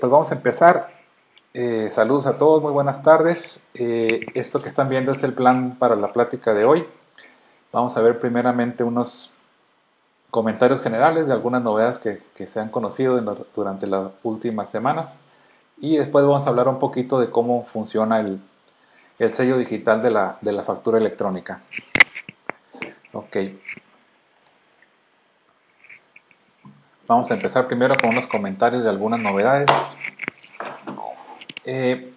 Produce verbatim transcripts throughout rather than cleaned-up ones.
Pues vamos a empezar. Eh, saludos a todos, muy buenas tardes. Eh, esto que están viendo es el plan para la plática de hoy. Vamos a ver primeramente unos comentarios generales de algunas novedades que, que se han conocido en la, durante las últimas semanas. Y después vamos a hablar un poquito de cómo funciona el, el sello digital de la, de la factura electrónica. Ok. Vamos a empezar primero con unos comentarios de algunas novedades. Eh,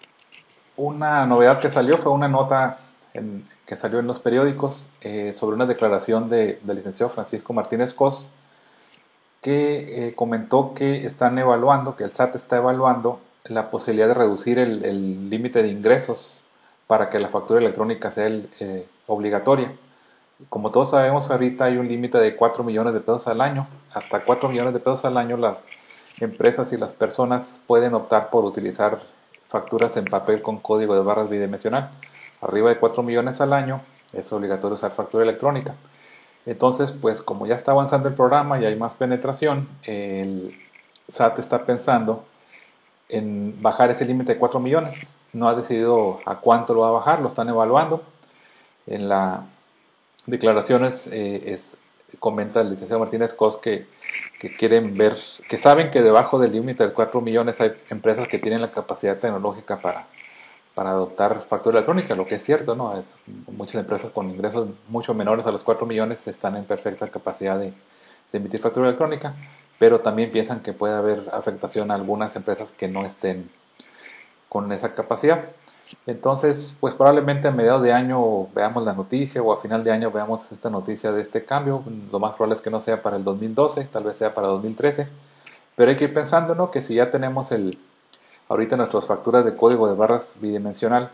una novedad que salió fue una nota en, que salió en los periódicos eh, sobre una declaración de, del licenciado Francisco Martínez Cos, que eh, comentó que están evaluando, que el S A T está evaluando la posibilidad de reducir el límite de ingresos para que la factura electrónica sea el, eh, obligatoria. Como todos sabemos, ahorita hay un límite de cuatro millones de pesos al año. Hasta cuatro millones de pesos al año las empresas y las personas pueden optar por utilizar facturas en papel con código de barras bidimensional. Arriba de cuatro millones al año es obligatorio usar factura electrónica. Entonces, pues como ya está avanzando el programa y hay más penetración, el S A T está pensando en bajar ese límite de cuatro millones. No ha decidido a cuánto lo va a bajar, lo están evaluando. En las declaraciones eh, es, comenta el licenciado Martínez Cos que, que quieren ver, que saben que debajo del límite de cuatro millones hay empresas que tienen la capacidad tecnológica para, para adoptar factura electrónica, lo que es cierto, ¿no? Es, muchas empresas con ingresos mucho menores a los cuatro millones están en perfecta capacidad de, de emitir factura electrónica, pero también piensan que puede haber afectación a algunas empresas que no estén con esa capacidad. Entonces, pues probablemente a mediados de año veamos la noticia o a final de año veamos esta noticia de este cambio. Lo más probable es que no sea para el dos mil doce, tal vez sea para dos mil trece. Pero hay que ir pensando, ¿no?, que si ya tenemos el ahorita nuestras facturas de código de barras bidimensional,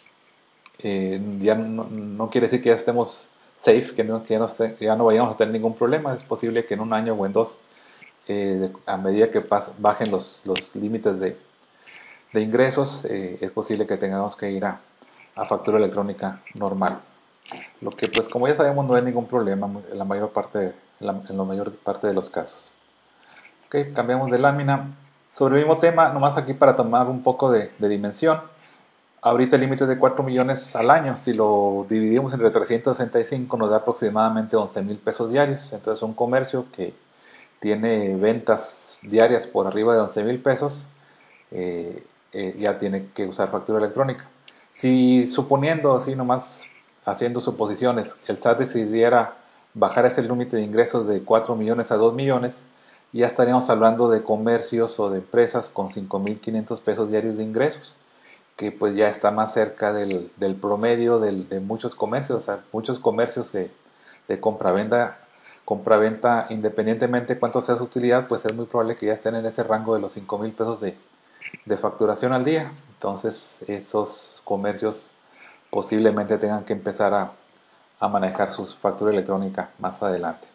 eh, ya no, no quiere decir que ya estemos safe, que, no, que ya, no esté, que ya no vayamos a tener ningún problema. Es posible que en un año o en dos, eh, a medida que pas, bajen los, los límites de de ingresos, eh, es posible que tengamos que ir a, a factura electrónica normal. Lo que, pues, como ya sabemos, no hay ningún problema en la mayor parte, en la, en la mayor parte de los casos. Ok, cambiamos de lámina. Sobre el mismo tema, nomás aquí para tomar un poco de, de dimensión. Ahorita el límite es de cuatro millones al año. Si lo dividimos entre trescientos sesenta y cinco, nos da aproximadamente once mil pesos diarios. Entonces, un comercio que tiene ventas diarias por arriba de once mil pesos, eh, eh, ya tiene que usar factura electrónica. Si, suponiendo así nomás, haciendo suposiciones, el S A T decidiera bajar ese límite de ingresos de cuatro millones a dos millones, ya estaríamos hablando de comercios o de empresas con cinco mil quinientos pesos diarios de ingresos, que pues ya está más cerca del, del promedio del, de muchos comercios. O sea, muchos comercios de, de compra-venta, compra-venta, independientemente de cuánto sea su utilidad, pues es muy probable que ya estén en ese rango de los cinco mil pesos de, de facturación al día. Entonces, estos comercios posiblemente tengan que empezar a, a manejar su factura electrónica más adelante.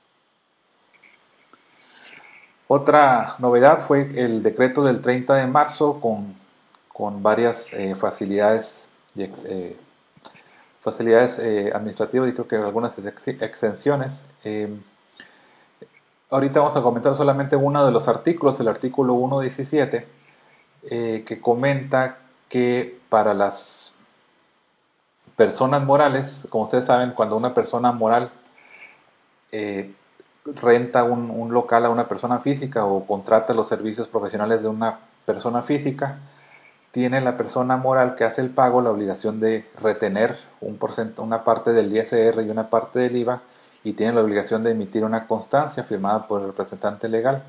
Otra novedad fue el decreto del treinta de marzo con, con varias eh, facilidades, eh, facilidades eh, administrativas y creo que algunas ex exenciones. Eh, ahorita vamos a comentar solamente uno de los artículos, el artículo ciento diecisiete, eh, que comenta que para las personas morales, como ustedes saben, cuando una persona moral eh, renta un, un local a una persona física o contrata los servicios profesionales de una persona física, tiene la persona moral que hace el pago la obligación de retener un porcentaje, una parte del I S R y una parte del I V A, y tiene la obligación de emitir una constancia firmada por el representante legal.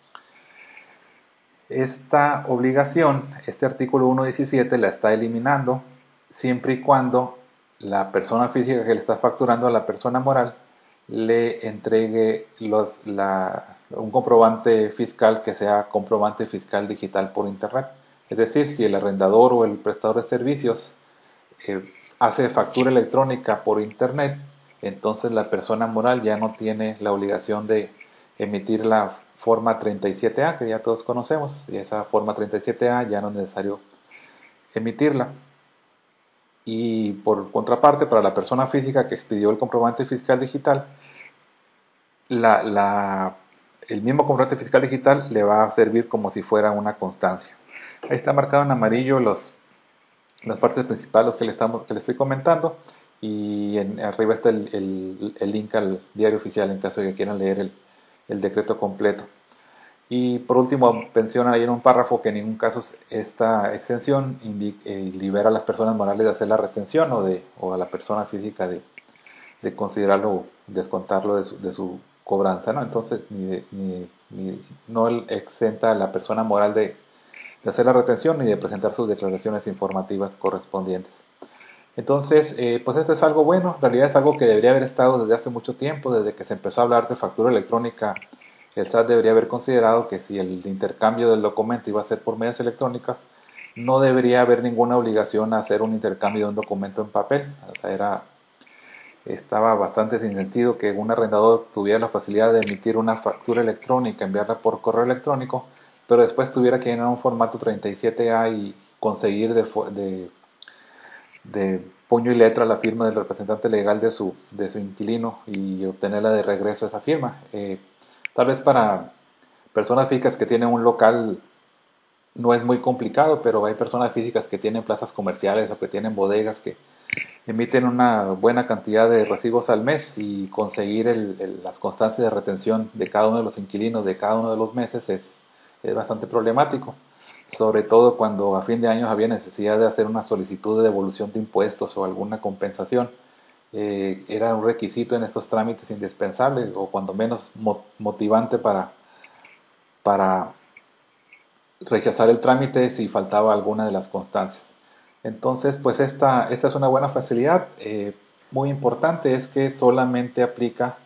Esta obligación, este artículo ciento diecisiete la está eliminando siempre y cuando la persona física que le está facturando a la persona moral le entregue los, la, un comprobante fiscal que sea comprobante fiscal digital por internet. Es decir, si el arrendador o el prestador de servicios eh, hace factura electrónica por internet, entonces la persona moral ya no tiene la obligación de emitir la forma treinta y siete A, que ya todos conocemos, y esa forma treinta y siete A ya no es necesario emitirla. Y por contraparte, para la persona física que expidió el comprobante fiscal digital, la, la el mismo comprobante fiscal digital le va a servir como si fuera una constancia. Ahí está marcado en amarillo los, las partes principales que le, estamos, que le estoy comentando, y en, arriba está el, el, el link al diario oficial en caso de que quieran leer el, el decreto completo. Y por último menciona ahí en un párrafo que en ningún caso esta exención indica, eh, libera a las personas morales de hacer la retención o, de, o a la persona física de, de considerarlo, descontarlo de su, de su cobranza, ¿no? Entonces ni, de, ni, ni no exenta a la persona moral de, de hacer la retención ni de presentar sus declaraciones informativas correspondientes. Entonces, eh, pues esto es algo bueno, en realidad es algo que debería haber estado desde hace mucho tiempo, desde que se empezó a hablar de factura electrónica. El S A T debería haber considerado que si el intercambio del documento iba a ser por medios electrónicas, no debería haber ninguna obligación a hacer un intercambio de un documento en papel. O sea, era, estaba bastante sin sentido que un arrendador tuviera la facilidad de emitir una factura electrónica, enviarla por correo electrónico, pero después tuviera que llenar un formato treinta y siete A y conseguir de, de, de puño y letra la firma del representante legal de su, de su inquilino y obtenerla de regreso esa firma. Eh, Tal vez para personas físicas que tienen un local no es muy complicado, pero hay personas físicas que tienen plazas comerciales o que tienen bodegas que emiten una buena cantidad de recibos al mes, y conseguir el, el, las constancias de retención de cada uno de los inquilinos de cada uno de los meses es, es bastante problemático, sobre todo cuando a fin de año había necesidad de hacer una solicitud de devolución de impuestos o alguna compensación. Eh, era un requisito en estos trámites indispensable, o cuando menos motivante para, para rechazar el trámite si faltaba alguna de las constancias. Entonces, pues esta, esta es una buena facilidad. Eh, muy importante es que solamente aplica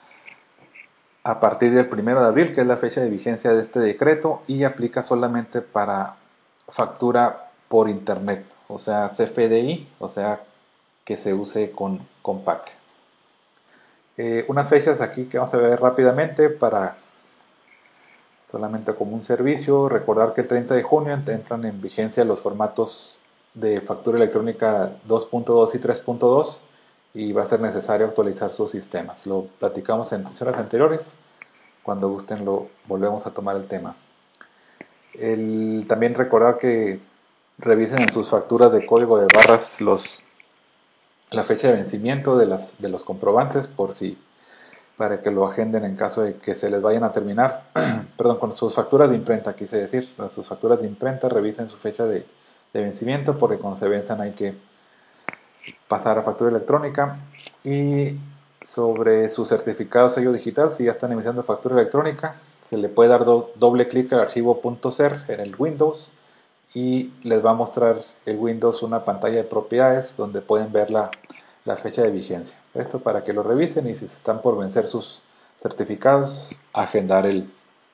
a partir del primero de abril, que es la fecha de vigencia de este decreto, y aplica solamente para factura por internet, o sea, C F D I, o sea, que se use con, con P A C. Eh, unas fechas aquí que vamos a ver rápidamente para solamente como un servicio. Recordar que el treinta de junio entran en vigencia los formatos de factura electrónica dos punto dos y tres punto dos, y va a ser necesario actualizar sus sistemas. Lo platicamos en sesiones anteriores. Cuando gusten lo volvemos a tomar el tema. El, también recordar que revisen en sus facturas de código de barras los, la fecha de vencimiento de, las, de los comprobantes, por si, para que lo agenden en caso de que se les vayan a terminar, perdón, con sus facturas de imprenta, quise decir, con sus facturas de imprenta revisen su fecha de, de vencimiento, porque cuando se venzan hay que pasar a factura electrónica. Y sobre su certificado sello digital, si ya están emitiendo factura electrónica, se le puede dar do, doble clic al archivo .cer en el Windows, y les va a mostrar el Windows una pantalla de propiedades donde pueden ver la, la fecha de vigencia. Esto para que lo revisen, y si están por vencer sus certificados, agendar el,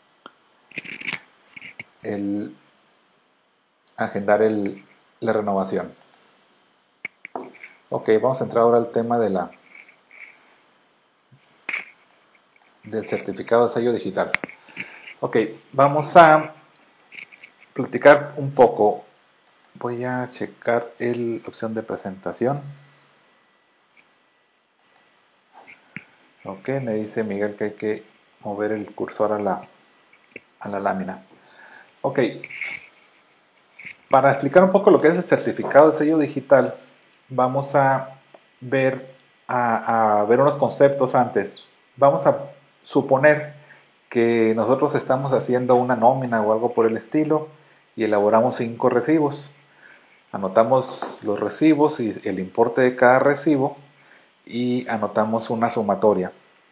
el agendar el, la renovación. Ok, vamos a entrar ahora al tema de la del certificado de sello digital. Ok, vamos a platicar un poco. Voy a checar la opción de presentación. Ok, me dice Miguel que hay que mover el cursor a la, a la lámina. Ok, para explicar un poco lo que es el certificado de sello digital, vamos a ver, a, a ver unos conceptos antes. Vamos a suponer que nosotros estamos haciendo una nómina o algo por el estilo y elaboramos cinco recibos. Anotamos los recibos y el importe de cada recibo, y anotamos una sumatoria.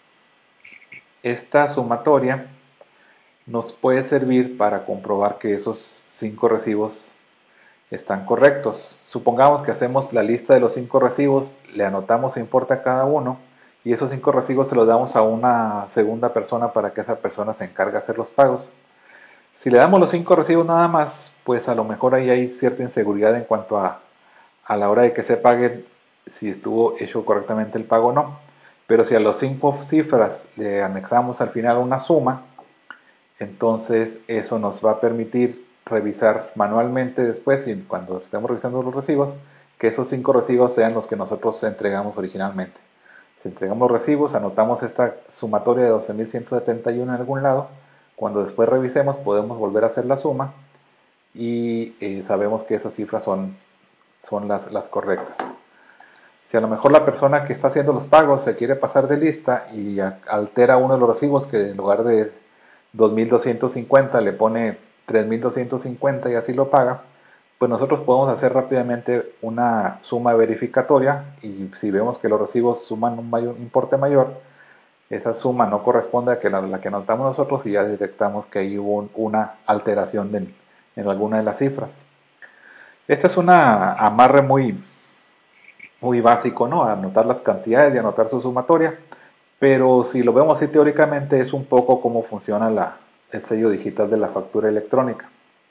Esta sumatoria nos puede servir para comprobar que esos cinco recibos están correctos. Supongamos que hacemos la lista de los cinco recibos, le anotamos el importe a cada uno, y esos cinco recibos se los damos a una segunda persona para que esa persona se encargue de hacer los pagos. Si le damos los cinco recibos nada más, pues a lo mejor ahí hay cierta inseguridad en cuanto a, a la hora de que se pague, si estuvo hecho correctamente el pago o no. Pero si a los cinco cifras le anexamos al final una suma, entonces eso nos va a permitir revisar manualmente después, y cuando estemos revisando los recibos, que esos cinco recibos sean los que nosotros entregamos originalmente. Si entregamos los recibos, anotamos esta sumatoria de doce mil ciento setenta y uno en algún lado. Cuando después revisemos, podemos volver a hacer la suma y eh, sabemos que esas cifras son, son las, las correctas. Si a lo mejor la persona que está haciendo los pagos se quiere pasar de lista y altera uno de los recibos, que en lugar de dos mil doscientos cincuenta le pone tres mil doscientos cincuenta y así lo paga, pues nosotros podemos hacer rápidamente una suma verificatoria y si vemos que los recibos suman un mayor, importe mayor, esa suma no corresponde a que la, la que anotamos nosotros y ya detectamos que ahí hubo una alteración de, en alguna de las cifras. Esta es una amarre muy, muy básico, ¿no? Anotar las cantidades y anotar su sumatoria, pero si lo vemos así teóricamente es un poco cómo funciona la, el sello digital de la factura electrónica.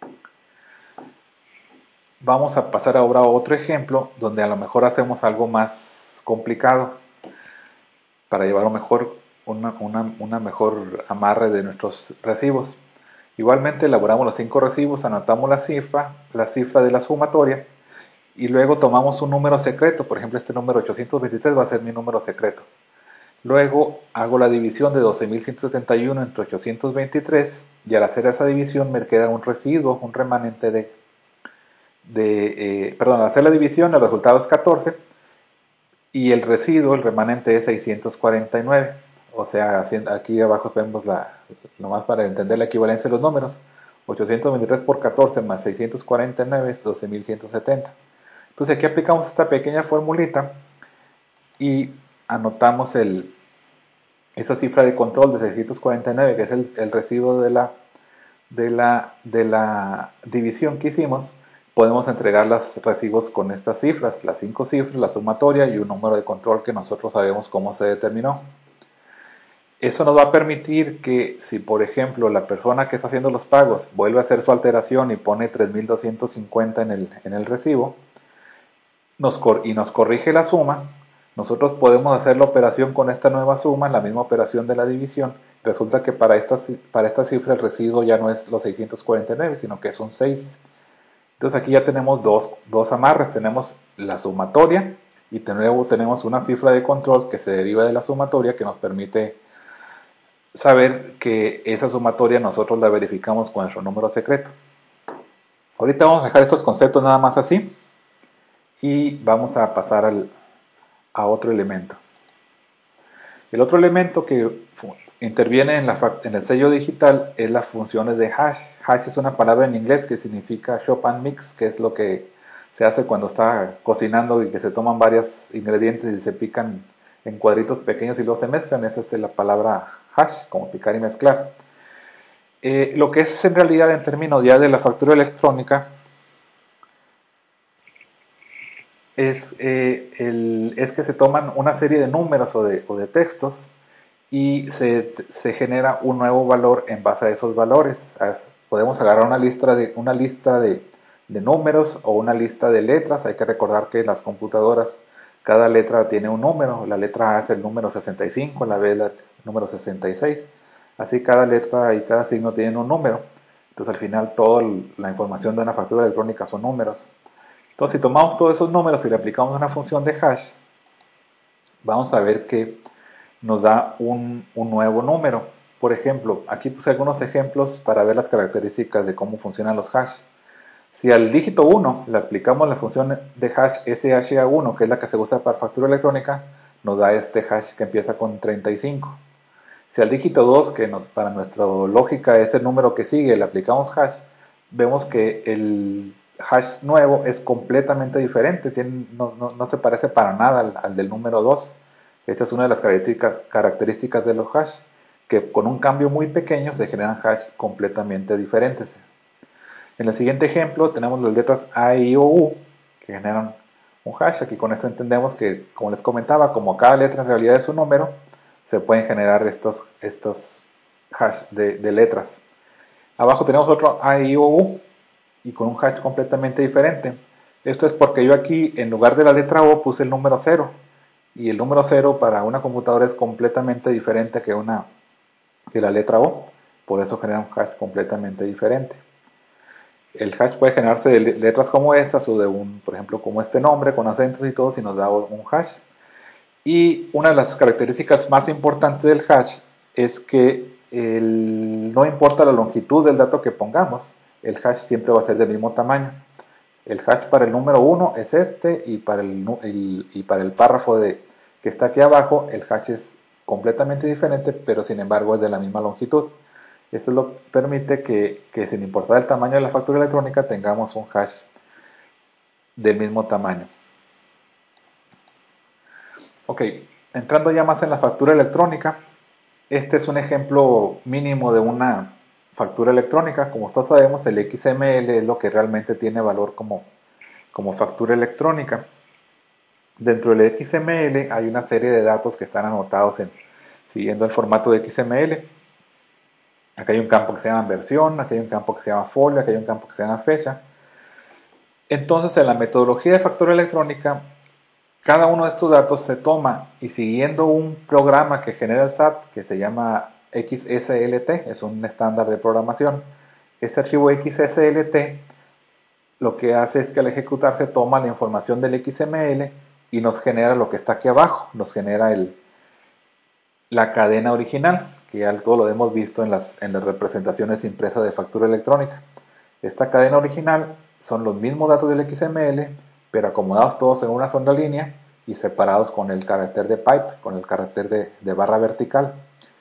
Vamos a pasar ahora a otro ejemplo donde a lo mejor hacemos algo más complicado para llevar a lo mejor una, una, una mejor amarre de nuestros recibos. Igualmente elaboramos los cinco recibos, anotamos la cifra, la cifra de la sumatoria y luego tomamos un número secreto. Por ejemplo, este número ochocientos veintitrés va a ser mi número secreto. Luego hago la división de doce mil ciento setenta y uno entre ochocientos veintitrés y al hacer esa división me queda un residuo, un remanente de, de eh, perdón, al hacer la división el resultado es catorce y el residuo, el remanente es seiscientos cuarenta y nueve. O sea, aquí abajo vemos la, nomás para entender la equivalencia de los números, ochocientos veintitrés por catorce más seiscientos cuarenta y nueve es doce mil ciento setenta. Entonces aquí aplicamos esta pequeña formulita y anotamos el, esa cifra de control de seiscientos cuarenta y nueve, que es el, el residuo de la, de, la, de la división que hicimos. Podemos entregar los recibos con estas cifras, las cinco cifras, la sumatoria y un número de control que nosotros sabemos cómo se determinó. Eso nos va a permitir que si, por ejemplo, la persona que está haciendo los pagos vuelve a hacer su alteración y pone tres mil doscientos cincuenta en el, en el recibo nos, y nos corrige la suma, nosotros podemos hacer la operación con esta nueva suma, la misma operación de la división. Resulta que para esta, para esta cifra el residuo ya no es los seiscientos cuarenta y nueve, sino que son seis. Entonces aquí ya tenemos dos, dos amarres, tenemos la sumatoria y de nuevo tenemos una cifra de control que se deriva de la sumatoria que nos permite saber que esa sumatoria nosotros la verificamos con nuestro número secreto. Ahorita vamos a dejar estos conceptos nada más así y vamos a pasar al, a otro elemento. El otro elemento que interviene en, la, en el sello digital es las funciones de hash. Hash es una palabra en inglés que significa chop and mix, que es lo que se hace cuando está cocinando y que se toman varios ingredientes y se pican en cuadritos pequeños y los se mezclan. Esa es la palabra hash, como picar y mezclar. Eh, lo que es en realidad en términos ya de la factura electrónica es, eh, el, es que se toman una serie de números o de, o de textos y se, se genera un nuevo valor en base a esos valores. Podemos agarrar una lista de, una lista de, de números o una lista de letras. Hay que recordar que en las computadoras cada letra tiene un número. La letra A es el número sesenta y cinco, la B es el número sesenta y seis. Así cada letra y cada signo tienen un número. Entonces al final toda la información de una factura electrónica son números. Entonces si tomamos todos esos números y le aplicamos una función de hash, vamos a ver que nos da un, un nuevo número. Por ejemplo, aquí puse algunos ejemplos para ver las características de cómo funcionan los hash. Si al dígito uno le aplicamos la función de hash S H A uno, que es la que se usa para factura electrónica, nos da este hash que empieza con treinta y cinco. Si al dígito dos, que nos, para nuestra lógica es el número que sigue, le aplicamos hash, vemos que el hash nuevo es completamente diferente, tiene, no, no, no se parece para nada al, al del número dos. Esta es una de las características, características de los hash, que con un cambio muy pequeño se generan hash completamente diferentes. En el siguiente ejemplo tenemos las letras A, I, O, U, que generan un hash. Aquí con esto entendemos que, como les comentaba, como cada letra en realidad es un número, se pueden generar estos, estos hash de, de letras. Abajo tenemos otro A, I, O, U, y con un hash completamente diferente. Esto es porque yo aquí, en lugar de la letra O, puse el número cero. Y el número cero para una computadora es completamente diferente que, una, que la letra O. Por eso genera un hash completamente diferente. El hash puede generarse de letras como estas o de un, por ejemplo, como este nombre con acentos y todo, si nos da un hash. Y una de las características más importantes del hash es que el, no importa la longitud del dato que pongamos, el hash siempre va a ser del mismo tamaño. El hash para el número uno es este, y para el, el, y para el párrafo de, que está aquí abajo, el hash es completamente diferente, pero sin embargo es de la misma longitud. Esto lo permite que, que sin importar el tamaño de la factura electrónica tengamos un hash del mismo tamaño. Ok, entrando ya más en la factura electrónica, este es un ejemplo mínimo de una factura electrónica. Como todos sabemos, el X M L es lo que realmente tiene valor como, como factura electrónica. Dentro del X M L hay una serie de datos que están anotados en, siguiendo el formato de X M L. Aquí hay un campo que se llama versión, aquí hay un campo que se llama folio, aquí hay un campo que se llama fecha. Entonces, en la metodología de factura electrónica, cada uno de estos datos se toma y, siguiendo un programa que genera el S A T, que se llama X S L T, es un estándar de programación. Este archivo X S L T lo que hace es que al ejecutarse toma la información del X M L y nos genera lo que está aquí abajo, nos genera el, la cadena original, que ya todo lo hemos visto en las, en las representaciones impresas de factura electrónica. Esta cadena original son los mismos datos del X M L, pero acomodados todos en una sola línea y separados con el carácter de pipe, con el carácter de, de barra vertical.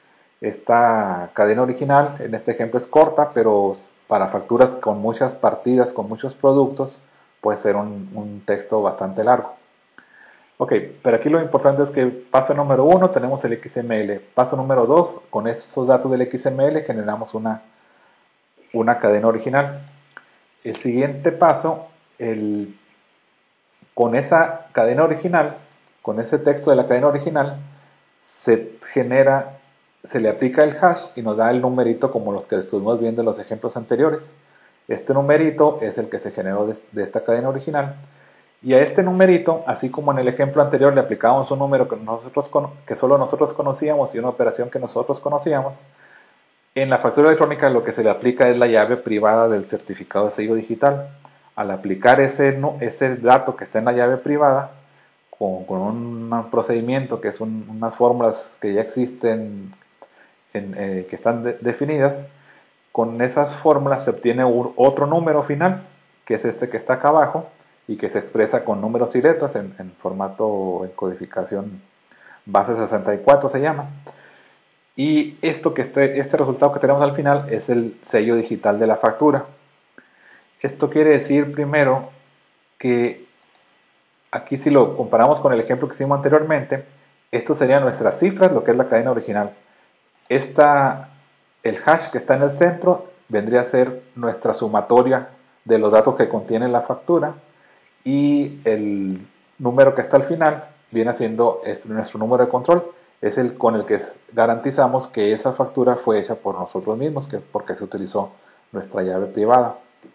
Esta cadena original en este ejemplo es corta, pero para facturas con muchas partidas, con muchos productos, puede ser un, un texto bastante largo. Ok, pero aquí lo importante es que paso número uno tenemos el X M L. Paso número dos, con esos datos del X M L generamos una, una cadena original. El siguiente paso, el, con esa cadena original, con ese texto de la cadena original, se genera, se le aplica el hash y nos da el numerito como los que estuvimos viendo en los ejemplos anteriores. Este numerito es el que se generó de, de esta cadena original. Y a este numerito, así como en el ejemplo anterior le aplicábamos un número que, nosotros, que solo nosotros conocíamos y una operación que nosotros conocíamos, en la factura electrónica lo que se le aplica es la llave privada del certificado de sello digital. Al aplicar ese, ese dato que está en la llave privada, con, con un procedimiento que son unas fórmulas que ya existen, en, eh, que están de, definidas, con esas fórmulas se obtiene un, otro número final, que es este que está acá abajo, y que se expresa con números y letras en, en formato en codificación base sesenta y cuatro se llama. Y esto que este, este resultado que tenemos al final es el sello digital de la factura. Esto quiere decir primero que aquí, si lo comparamos con el ejemplo que hicimos anteriormente, esto serían nuestras cifras, lo que es la cadena original. Esta, el hash que está en el centro vendría a ser nuestra sumatoria de los datos que contiene la factura, y el número que está al final viene siendo nuestro número de control. Es el con el que garantizamos que esa factura fue hecha por nosotros mismos, que porque se utilizó nuestra llave privada.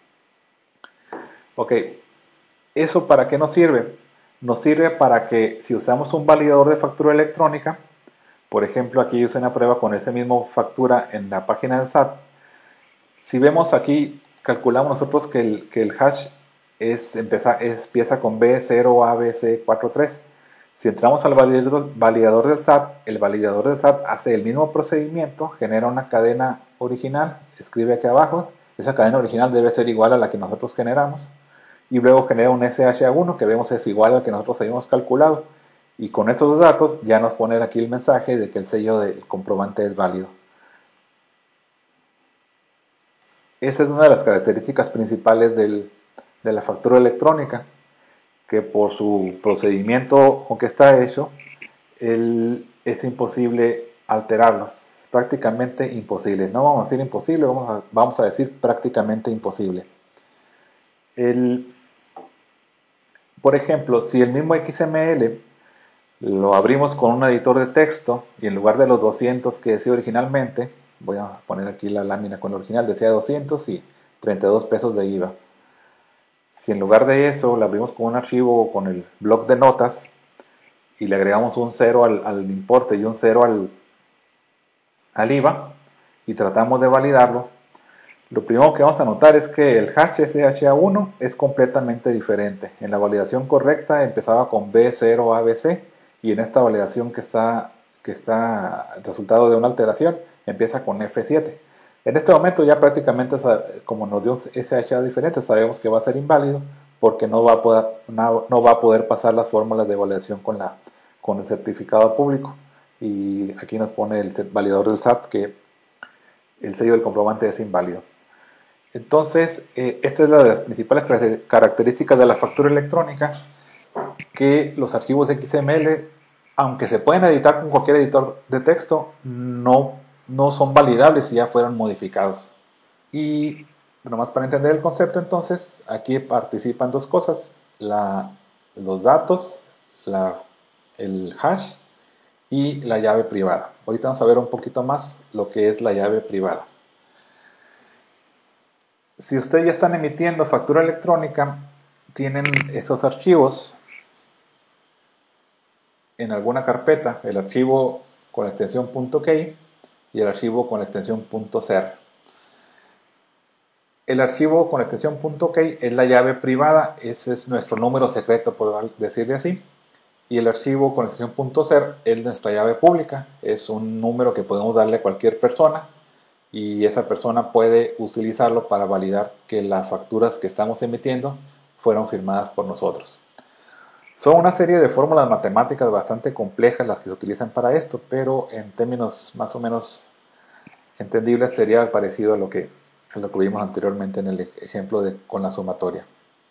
Ok, ¿eso para qué nos sirve? Nos sirve para que, si usamos un validador de factura electrónica, por ejemplo, aquí hice una prueba con ese mismo factura en la página del S A T. Si vemos aquí, calculamos nosotros que el, que el hash es, empieza, es, empieza con B cero A B C cuatro tres. Si entramos al validador, validador del S A T, el validador del S A T hace el mismo procedimiento, genera una cadena original, escribe aquí abajo, esa cadena original debe ser igual a la que nosotros generamos, y luego genera un S H A uno que vemos es igual al que nosotros habíamos calculado, y con estos dos datos ya nos pone aquí el mensaje de que el sello del comprobante es válido. Esa es una de las características principales del, de la factura electrónica, que por su procedimiento con que está hecho, el, es imposible alterarlos, prácticamente imposible. No vamos a decir imposible, vamos a, vamos a decir prácticamente imposible. El, por ejemplo, si el mismo X M L lo abrimos con un editor de texto y en lugar de los doscientos que decía originalmente, voy a poner aquí la lámina con el original, decía doscientos y treinta y dos pesos de I V A. Si en lugar de eso lo abrimos con un archivo con el bloc de notas y le agregamos un cero al, al importe y un cero al, al I V A y tratamos de validarlo, lo primero que vamos a notar es que el hash S H A uno es completamente diferente. En la validación correcta empezaba con B cero A B C y en esta validación que está, que está el resultado de una alteración empieza con F siete. En este momento ya prácticamente, como nos dio ese H A diferente, sabemos que va a ser inválido porque no va a poder, no, no va a poder pasar las fórmulas de validación con, la, con el certificado público. Y aquí nos pone el validador del S A T que el sello del comprobante es inválido. Entonces, eh, esta es la de las principales características de la factura electrónica, que los archivos X M L, aunque se pueden editar con cualquier editor de texto, no, no son validables si ya fueron modificados. Y nomás para entender el concepto, entonces, aquí participan dos cosas, la, los datos, la, el hash y la llave privada. Ahorita vamos a ver un poquito más lo que es la llave privada. Si ustedes ya están emitiendo factura electrónica, tienen estos archivos en alguna carpeta, el archivo con la extensión .key y el archivo con la extensión .cer. El archivo con la extensión .key es la llave privada, ese es nuestro número secreto, por decirle así, y el archivo con la extensión .cer es nuestra llave pública, es un número que podemos darle a cualquier persona y esa persona puede utilizarlo para validar que las facturas que estamos emitiendo fueron firmadas por nosotros. Son una serie de fórmulas matemáticas bastante complejas las que se utilizan para esto, pero en términos más o menos entendibles sería parecido a lo que, a lo que vimos anteriormente en el ejemplo de, con la sumatoria.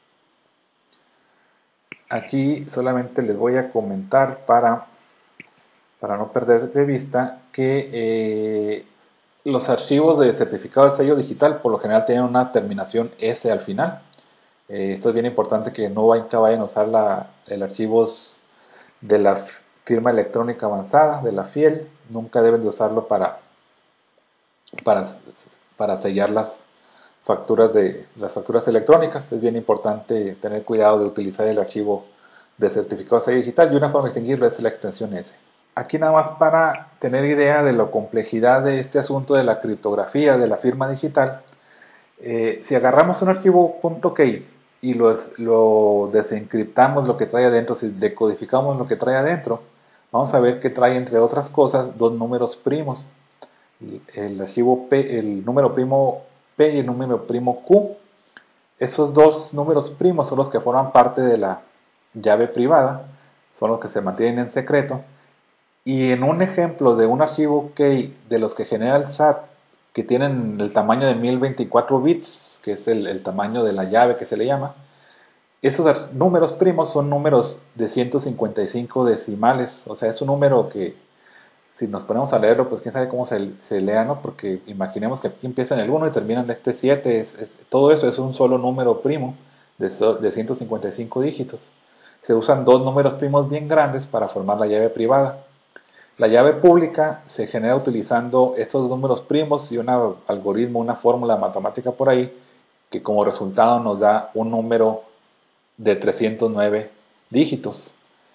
Aquí solamente les voy a comentar para, para no perder de vista que eh, los archivos de certificado de sello digital por lo general tienen una terminación S al final. Eh, esto es bien importante que no vayan a usar la, el archivos de la firma electrónica avanzada, de la F I E L. Nunca deben de usarlo para, para, para sellar las facturas, de, las facturas electrónicas. Es bien importante tener cuidado de utilizar el archivo de certificado de sello digital y una forma de distinguirlo es la extensión S. Aquí nada más para tener idea de la complejidad de este asunto de la criptografía de la firma digital. Eh, si agarramos un archivo .key y lo, lo desencriptamos lo que trae adentro, si decodificamos lo que trae adentro, vamos a ver que trae entre otras cosas dos números primos. El archivo P, el número primo P y el número primo Q. Esos dos números primos son los que forman parte de la llave privada, son los que se mantienen en secreto. Y en un ejemplo de un archivo key de los que genera el S A T, que tienen el tamaño de mil veinticuatro bits, que es el, el tamaño de la llave que se le llama, esos números primos son números de ciento cincuenta y cinco decimales, o sea, es un número que si nos ponemos a leerlo, pues quién sabe cómo se, se lea, ¿no? Porque imaginemos que aquí empieza en el uno y termina en este siete, es, es, todo eso es un solo número primo de, de ciento cincuenta y cinco dígitos. Se usan dos números primos bien grandes para formar la llave privada. La llave pública se genera utilizando estos números primos y un algoritmo, una fórmula matemática por ahí, que como resultado nos da un número de trescientos nueve dígitos.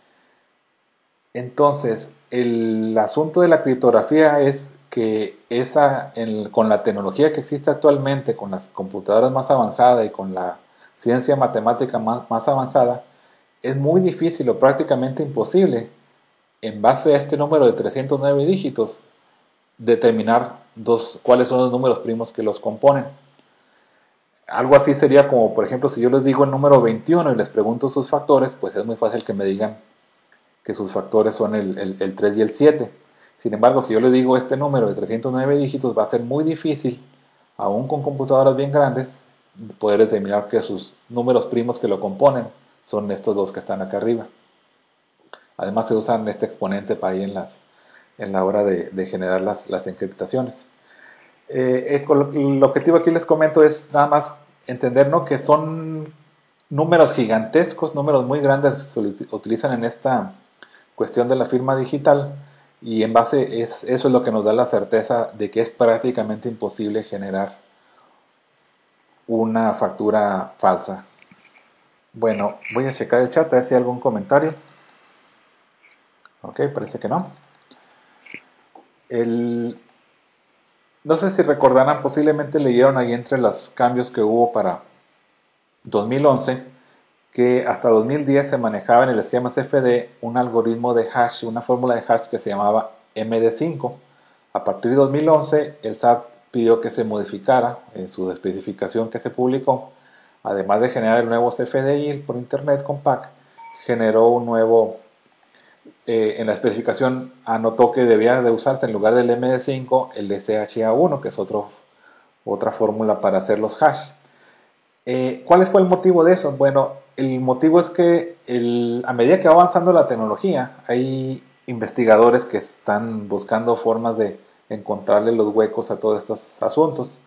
Entonces, el asunto de la criptografía es que esa, en, con la tecnología que existe actualmente, con las computadoras más avanzadas y con la ciencia matemática más, más avanzada, es muy difícil o prácticamente imposible, en base a este número de trescientos nueve dígitos, determinar dos, cuáles son los números primos que los componen. Algo así sería como, por ejemplo, si yo les digo el número veintiuno y les pregunto sus factores, pues es muy fácil que me digan que sus factores son el, el, el tres y el siete. Sin embargo, si yo les digo este número de trescientos nueve dígitos, va a ser muy difícil, aún con computadoras bien grandes, poder determinar que sus números primos que lo componen son estos dos que están acá arriba. Además se usan este exponente para ir en, las, en la hora de, de generar las, las encriptaciones. Eh, el objetivo aquí les comento es nada más entender, ¿no?, que son números gigantescos, números muy grandes que se utilizan en esta cuestión de la firma digital, y en base es eso es lo que nos da la certeza de que es prácticamente imposible generar una factura falsa. Bueno, voy a checar el chat a ver si hay algún comentario. Ok, parece que no. El, no sé si recordarán, posiblemente leyeron ahí entre los cambios que hubo para dos mil once, que hasta dos mil diez se manejaba en el esquema C F D un algoritmo de hash, una fórmula de hash que se llamaba M D cinco. A partir de dos mil once, el S A T pidió que se modificara en su especificación que se publicó. Además de generar el nuevo C F D I por internet con P A C, generó un nuevo, eh, en la especificación anotó que debía de usarse en lugar del M D cinco el S H A uno, que es otro, otra fórmula para hacer los hash. Eh, ¿Cuál fue el motivo de eso? Bueno, el motivo es que el, a medida que va avanzando la tecnología, hay investigadores que están buscando formas de encontrarle los huecos a todos estos asuntos.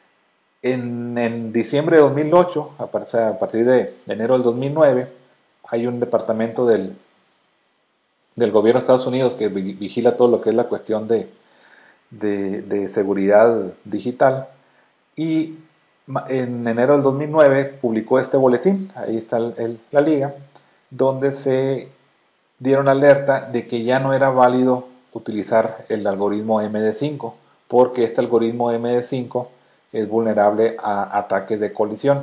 En, en diciembre de dos mil ocho, a partir de enero del dos mil nueve, hay un departamento del, del gobierno de Estados Unidos que vigila todo lo que es la cuestión de, de, de seguridad digital, y en enero del dos mil nueve publicó este boletín, ahí está el, el, la liga, donde se dieron alerta de que ya no era válido utilizar el algoritmo M D cinco, porque este algoritmo M D cinco es vulnerable a ataques de colisión.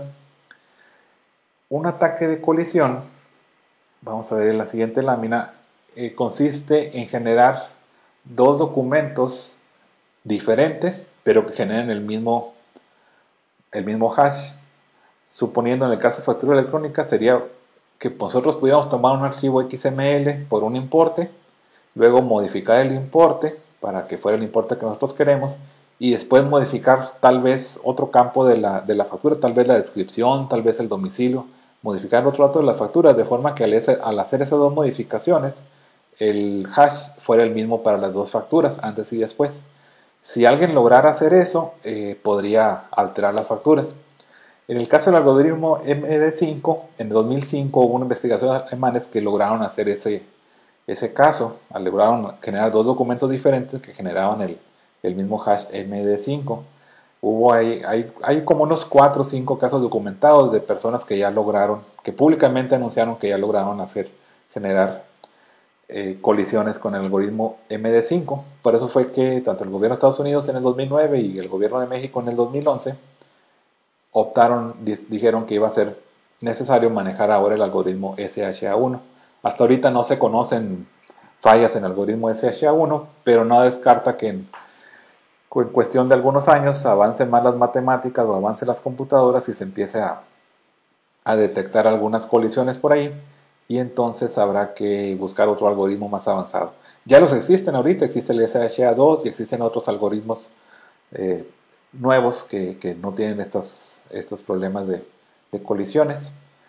Un ataque de colisión, vamos a ver en la siguiente lámina, eh, consiste en generar dos documentos diferentes, pero que generen el mismo, el mismo hash. Suponiendo en el caso de factura electrónica, sería que nosotros pudiéramos tomar un archivo X M L por un importe, luego modificar el importe para que fuera el importe que nosotros queremos, y después modificar tal vez otro campo de la, de la factura, tal vez la descripción, tal vez el domicilio, modificar otro dato de la factura, de forma que al, ese, al hacer esas dos modificaciones, el hash fuera el mismo para las dos facturas, antes y después. Si alguien lograra hacer eso, eh, podría alterar las facturas. En el caso del algoritmo M D cinco, en dos mil cinco hubo una investigación de alemanes que lograron hacer ese, ese caso, lograron generar dos documentos diferentes que generaban el, el mismo hash M D cinco. Hubo ahí, hay, hay como unos cuatro o cinco casos documentados de personas que ya lograron, que públicamente anunciaron que ya lograron hacer, generar eh, colisiones con el algoritmo M D cinco. Por eso fue que tanto el gobierno de Estados Unidos en el dos mil nueve y el gobierno de México en el dos mil once optaron, dijeron que iba a ser necesario manejar ahora el algoritmo S H A uno. Hasta ahorita no se conocen fallas en el algoritmo S H A uno, pero no descarta que en, en cuestión de algunos años avancen más las matemáticas o avancen las computadoras y se empiece a, a detectar algunas colisiones por ahí, y entonces habrá que buscar otro algoritmo más avanzado. Ya los existen ahorita, existe el S H A dos y existen otros algoritmos eh, nuevos que, que no tienen estos estos problemas de, de colisiones,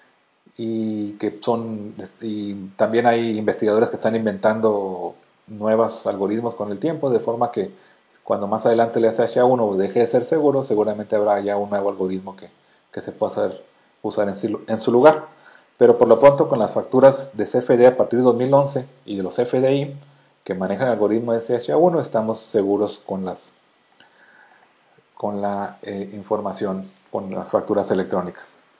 y que son, y también hay investigadores que están inventando nuevos algoritmos con el tiempo, de forma que cuando más adelante el S H A uno deje de ser seguro, seguramente habrá ya un nuevo algoritmo que, que se pueda hacer, usar en su, en su lugar. Pero por lo pronto, con las facturas de C F D a partir de dos mil once y de los F D I que manejan el algoritmo S H A uno, estamos seguros con las con la eh, información, con las facturas electrónicas.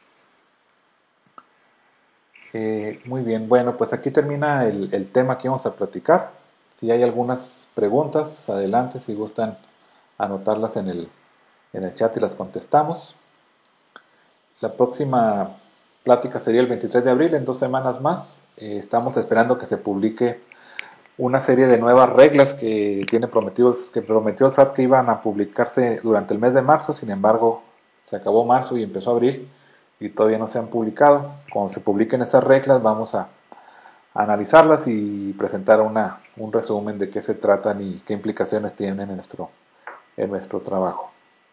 Eh, muy bien, bueno, pues aquí termina el, el tema que vamos a platicar. Si hay algunas preguntas, adelante, si gustan anotarlas en el, en el chat y las contestamos. La próxima plática sería el veintitrés de abril, en dos semanas más. Eh, estamos esperando que se publique una serie de nuevas reglas que tiene prometidos, que prometió el S A T que iban a publicarse durante el mes de marzo. Sin embargo, se acabó marzo y empezó abril y todavía no se han publicado. Cuando se publiquen esas reglas, vamos a, a analizarlas y presentar una, un resumen de qué se tratan y qué implicaciones tienen en nuestro, en nuestro trabajo.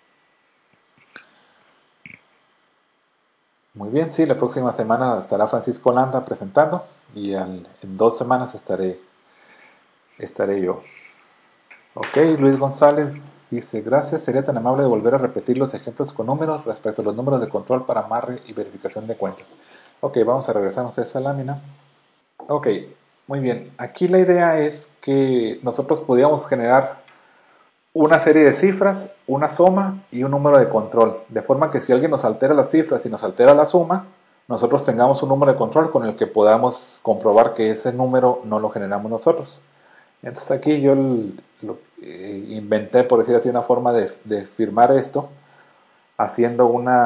Muy bien, sí, la próxima semana estará Francisco Landa presentando, y al, en dos semanas estaré, estaré yo. Ok, Luis González dice, gracias, sería tan amable de volver a repetir los ejemplos con números respecto a los números de control para amarre y verificación de cuentas. Ok, vamos a regresarnos a esa lámina. Ok, muy bien. Aquí la idea es que nosotros podíamos generar una serie de cifras, una suma y un número de control. De forma que si alguien nos altera las cifras y nos altera la suma, nosotros tengamos un número de control con el que podamos comprobar que ese número no lo generamos nosotros. Entonces aquí yo lo, eh, inventé, por decir así, una forma de, de firmar esto, haciendo una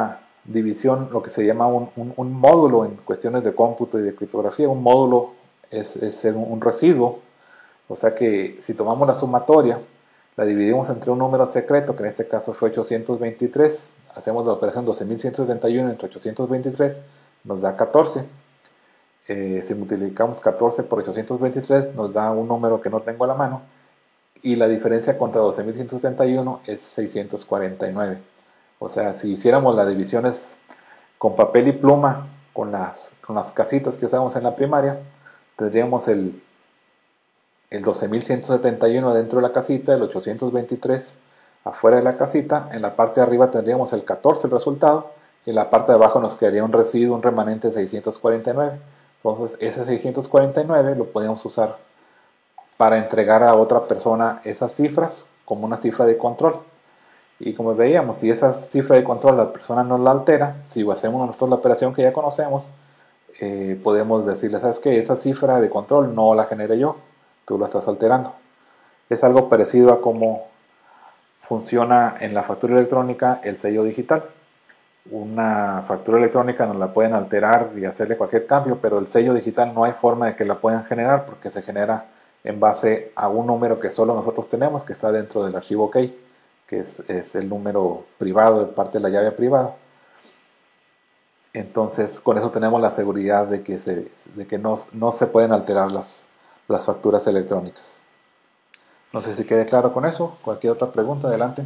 división, lo que se llama un, un, un módulo en cuestiones de cómputo y de criptografía. Un módulo es, es un, un residuo, o sea que si tomamos la sumatoria, la dividimos entre un número secreto, que en este caso fue ochocientos veintitrés, hacemos la operación doce mil ciento setenta y uno entre ochocientos veintitrés, nos da catorce. Eh, si multiplicamos catorce por ochocientos veintitrés, nos da un número que no tengo a la mano, y la diferencia contra doce mil ciento setenta y uno es seiscientos cuarenta y nueve. O sea, si hiciéramos las divisiones con papel y pluma, con las, con las casitas que usamos en la primaria, tendríamos el, el doce mil ciento setenta y uno dentro de la casita, el ochocientos veintitrés afuera de la casita. En la parte de arriba tendríamos el catorce, el resultado, y en la parte de abajo nos quedaría un residuo, un remanente de seiscientos cuarenta y nueve. Entonces ese seiscientos cuarenta y nueve lo podemos usar para entregar a otra persona esas cifras como una cifra de control. Y como veíamos, si esa cifra de control la persona no la altera, si hacemos nosotros la operación que ya conocemos, eh, podemos decirle, ¿sabes qué? Esa cifra de control no la generé yo, tú la estás alterando. Es algo parecido a cómo funciona en la factura electrónica el sello digital. Una factura electrónica nos la pueden alterar y hacerle cualquier cambio, pero el sello digital no hay forma de que la puedan generar porque se genera en base a un número que solo nosotros tenemos, que está dentro del archivo key, que es, es el número privado, de parte de la llave privada. Entonces, con eso tenemos la seguridad de que, se, de que no, no se pueden alterar las, las facturas electrónicas. No sé si quede claro con eso. Cualquier otra pregunta, adelante.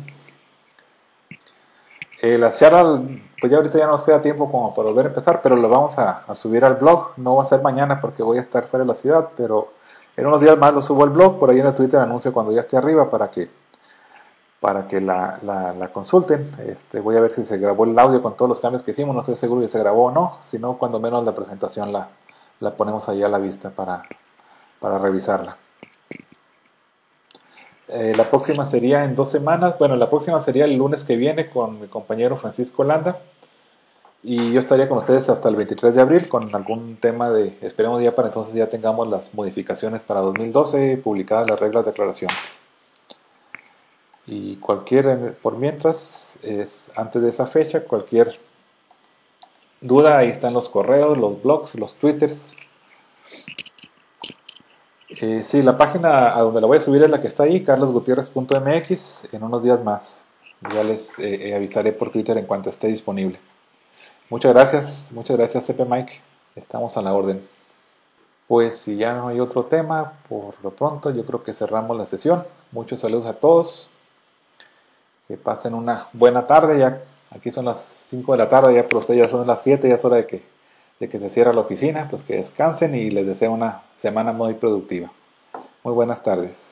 Eh, las charlas, pues ya ahorita ya no nos queda tiempo como para volver a empezar, pero lo vamos a, a subir al blog. No va a ser mañana porque voy a estar fuera de la ciudad, pero en unos días más lo subo al blog. Por ahí en el Twitter anuncio cuando ya esté arriba para que para que la, la, la consulten. Este, voy a ver si se grabó el audio con todos los cambios que hicimos. No estoy seguro si se grabó o no. Si no, cuando menos la presentación la, la ponemos ahí a la vista para, para revisarla. Eh, la próxima sería en dos semanas. Bueno, la próxima sería el lunes que viene con mi compañero Francisco Landa. Y yo estaría con ustedes hasta el veintitrés de abril con algún tema de, esperemos ya para entonces ya tengamos las modificaciones para dos mil doce publicadas las reglas de declaración. Y cualquier, por mientras, es antes de esa fecha, cualquier duda, ahí están los correos, los blogs, los twitters. Eh, sí, la página a donde la voy a subir es la que está ahí, carlos gutierrez punto m x, en unos días más. Ya les eh, avisaré por Twitter en cuanto esté disponible. Muchas gracias, muchas gracias C P Mike, estamos a la orden. Pues si ya no hay otro tema, por lo pronto yo creo que cerramos la sesión. Muchos saludos a todos. Que pasen una buena tarde, ya aquí son las cinco de la tarde, ya por ustedes ya son las siete, ya es hora de que, de que se cierre la oficina, pues que descansen y les deseo una semana muy productiva. Muy buenas tardes.